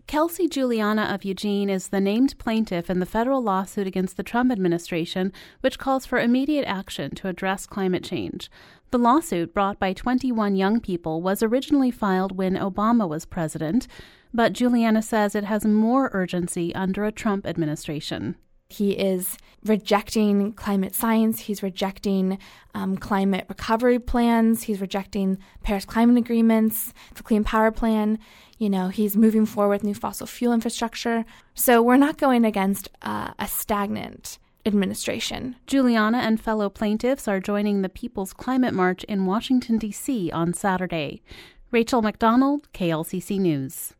Kelsey Juliana of Eugene is the named plaintiff in the federal lawsuit against the Trump administration, which calls for immediate action to address climate change. The lawsuit, brought by 21 young people, was originally filed when Obama was president, but Juliana says it has more urgency under a Trump administration. He is rejecting climate science. He's rejecting climate recovery plans. He's rejecting Paris climate agreements, the Clean Power Plan. He's moving forward with new fossil fuel infrastructure. So we're not going against a stagnant administration. Juliana and fellow plaintiffs are joining the People's Climate March in Washington, D.C. on Saturday. Rachel McDonald, KLCC News.